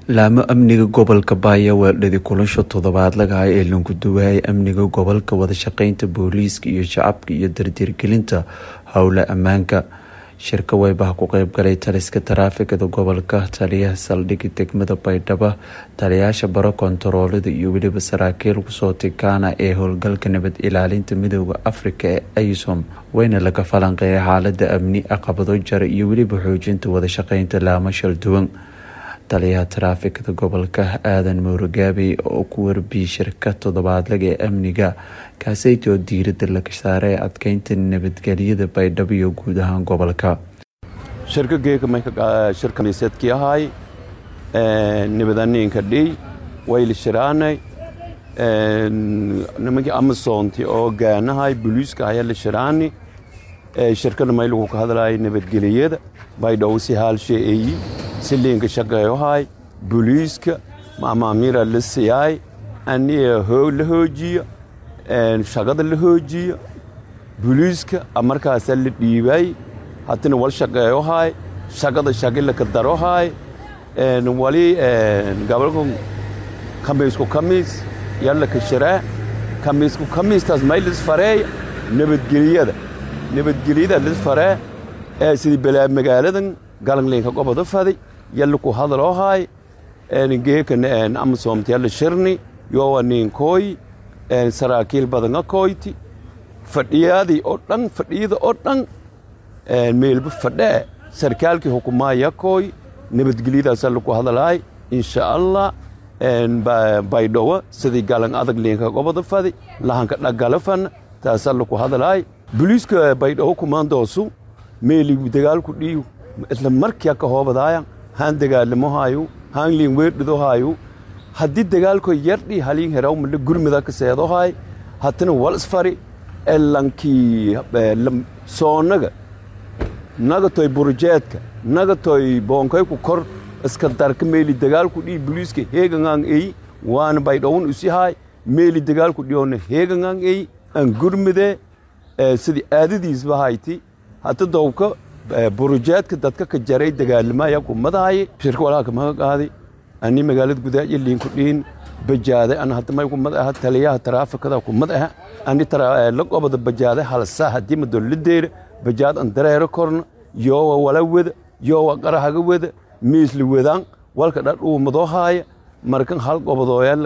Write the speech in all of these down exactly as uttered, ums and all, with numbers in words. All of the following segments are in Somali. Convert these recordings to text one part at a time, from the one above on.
laamo amniga gobolka Baya weeldhadi kulansho toddobaadlaga ah ee lagu duwaayay amniga gobolka wada shaqeynta booliiska iyo shacabka iyo dardargelinta howla ammaanka. shirka waybaha ku qayb galay taliska taraafikada gobolka, taliyaha saldhigga degmada Baydhabo, taliyaasha baro kontaroolada iyo weliba saraakiil kusoo tikaana ee howlgalka nabad ilaalinta midowda Afrika ee AYSOM. wayna laga falanqeeyay xaalada amni, caqabado jara iyo weliba xoojinta wada shaqeynta laamo shal duwan. taliyaha taraafikada gobolka Aadan Murugabi oo ku warbiyay shirka toddobaadlaga ee amniga kaasayto diiradda laga saaray adkeynta nabadgelyada Baydhabo iyo guud ahaan gobolka. shirka geeka ma ka shirka nisadkii ahay ee nabadaniinka dhii way la shiraanay ee nimankii Amazonti oo gaanahay booliiska ayaa la shiraani ee shirkada ma lagu ka hadlaayay nabadgelyada Baydhabo si hal shay سلينك شقة هاي بوليسك مع مامير السياي أني هو الهوجي إن شقة الهوجي بوليسك أمريكا سل بيبي حتى نوال شقة هاي شقة الشقة اللي كدروا هاي نوالي قبلكم خميسكو خميس يلا كشراء خميسكو خميس تزميل الفرع نبت جريدة نبت جريدة الفرع سيد بلا مقالة قالن لينك قبض فادي يلا كو هذا هاي ان جيك ان امسوم تيال شرني يو نين كوي ان سراكيل بدن كويتي فديادي او دن فديد او دن ان ميل بفدا سركالكي حكومه يا كوي نبدغليدا سل كو هذا هاي ان شاء الله ان بايدو سدي قالن ادق لينك قبض فادي لهان كدغالفن تاسل كو هذا هاي بوليسك بايدو كوماندوسو ميل دغال كو ديو isla markii ka hoobadaya haan dagaalmo hayo haan liin weeddo hayo hadii dagaalku yardii halin heraw mid gurmida ka seedo hay hatana wal isfari elanki soonaga naga toy burjeedka naga toy boonkay ku kor iska darka meeli dagaalku dhii booliiska heegan ay waan Baydhabo usi hay meeli dagaalku dhiyoona heegan ay an gurmide sidii aadadiis bahayti hata dowka بروجيتك dadka ka jaray dagaalmaya ku madahay shirka walaha ma qaadi ani magaalada gudaha liin ku dhiin bajaaday ana hadda may ku madaha taliyaha taraafikada ku madaha ani tara la qobada bajaaday hal saax dima dowladeer bajaad an dareero korn yo wala wada yo qarahaga wada miisli wadaan walka dhar uu madahay markan hal qobadooyal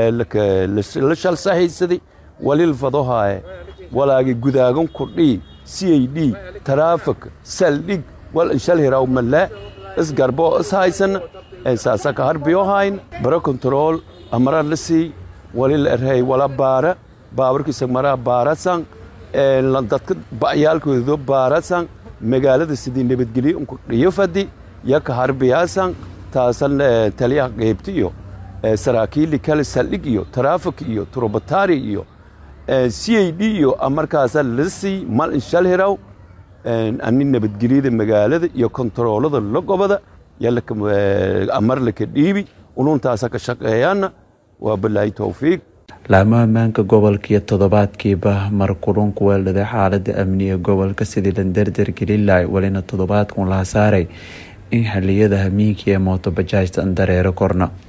la shal saxiisadii walil fadahay walaagi gudaagan ku dhii C I D ترافق سلبي والإنشال هراو ملا إس قربو إس هايسن إنساسا كهربيو هاين برا كنترول أمرا لسي ولي الأرهي ولا بارا باوركي سمرا بارا سان لندتك بأيالكو ذو بارا سان مقالة السيدين نبتقلي أنكو ريوفدي يا كهربيا سان تاسل تليا غيبتيو سراكي لكال سلقيو ترافقيو تروبتاريو C I D iyo amarkaas lasi mal inshal heraw أني نبتجريد المجالات يا كنترول هذا اللقبة يلا كم أمر لك الديبي ونون تاسك الشقيان وبالله توفيق. لما مانك قبل كي التضبط كيبه مركورون كوال ده حالة أمنية قبل كسيد لندردر كليلا ولين التضبط كون لها ساري إن حلية ده ميكي موت بجاجت أندر يركورنا.